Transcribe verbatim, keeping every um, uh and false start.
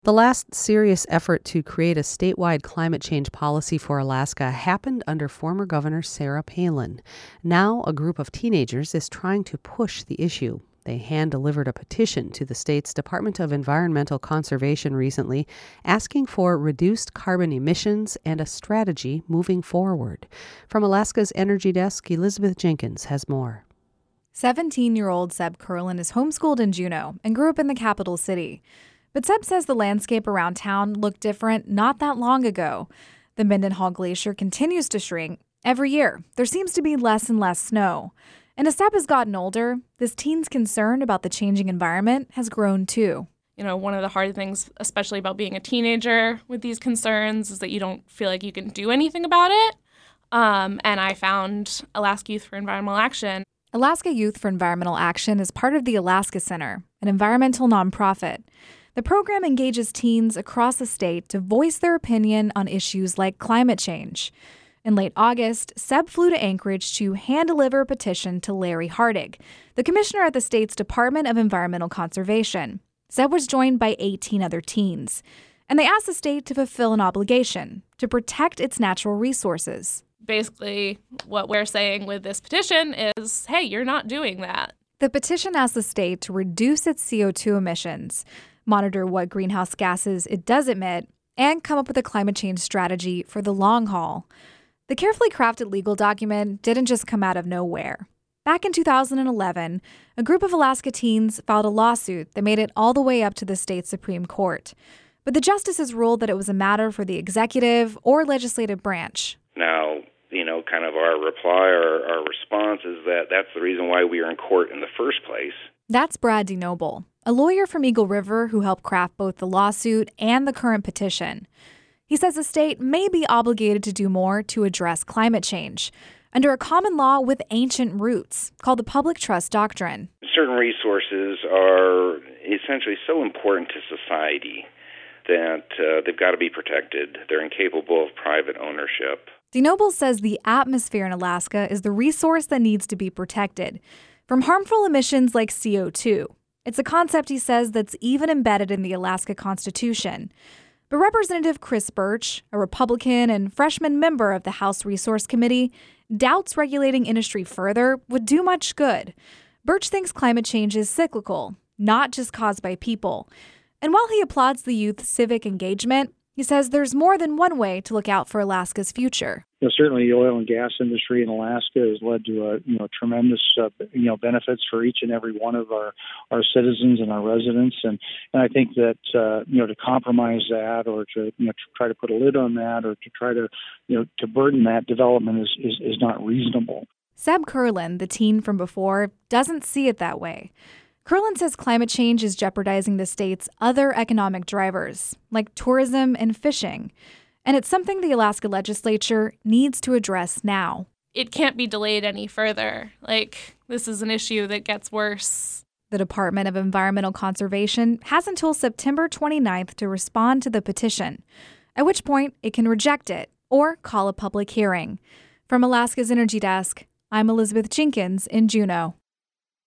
The last serious effort to create a statewide climate change policy for Alaska happened under former Governor Sarah Palin. Now, a group of teenagers is trying to push the issue. They hand-delivered a petition to the state's Department of Environmental Conservation recently, asking for reduced carbon emissions and a strategy moving forward. From Alaska's Energy Desk, Elizabeth Jenkins has more. seventeen-year-old Seb Kurlan is homeschooled in Juneau and grew up in the capital city. But Seb says the landscape around town looked different not that long ago. The Mendenhall Glacier continues to shrink. Every year, there seems to be less and less snow. And as Seb has gotten older, this teen's concern about the changing environment has grown too. You know, one of the hard things, especially about being a teenager with these concerns, is that you don't feel like you can do anything about it. Um, and I found Alaska Youth for Environmental Action. Alaska Youth for Environmental Action is part of the Alaska Center, an environmental nonprofit. The program engages teens across the state to voice their opinion on issues like climate change. In late August, Seb flew to Anchorage to hand-deliver a petition to Larry Hardig, the commissioner at the state's Department of Environmental Conservation. Seb was joined by eighteen other teens, and they asked the state to fulfill an obligation to protect its natural resources. Basically, what we're saying with this petition is, hey, you're not doing that. The petition asks the state to reduce its C O two emissions, monitor what greenhouse gases it does emit, and come up with a climate change strategy for the long haul. The carefully crafted legal document didn't just come out of nowhere. Back in two thousand eleven, a group of Alaska teens filed a lawsuit that made it all the way up to the state Supreme Court. But the justices ruled that it was a matter for the executive or legislative branch. Now, you know, kind of our reply or our response is that that's the reason why we are in court in the first place. That's Brad DeNoble, a lawyer from Eagle River who helped craft both the lawsuit and the current petition. He says the state may be obligated to do more to address climate change under a common law with ancient roots called the Public Trust Doctrine. Certain resources are essentially so important to society that uh, they've got to be protected. They're incapable of private ownership. DeNoble says the atmosphere in Alaska is the resource that needs to be protected from harmful emissions like C O two. It's a concept, he says, that's even embedded in the Alaska Constitution. But Representative Chris Birch, a Republican and freshman member of the House Resource Committee, doubts regulating industry further would do much good. Birch thinks climate change is cyclical, not just caused by people. And while he applauds the youth's civic engagement, he says there's more than one way to look out for Alaska's future. You know, certainly the oil and gas industry in Alaska has led to a, you know, tremendous uh, you know benefits for each and every one of our, our citizens and our residents, and, and I think that uh, you know to compromise that or to you know to try to put a lid on that or to try to you know to burden that development is is, is not reasonable. Seb Kurlan, the teen from before, doesn't see it that way. Kurlan says climate change is jeopardizing the state's other economic drivers, like tourism and fishing. And it's something the Alaska legislature needs to address now. It can't be delayed any further. Like, this is an issue that gets worse. The Department of Environmental Conservation has until September twenty-ninth to respond to the petition, at which point it can reject it or call a public hearing. From Alaska's Energy Desk, I'm Elizabeth Jenkins in Juneau.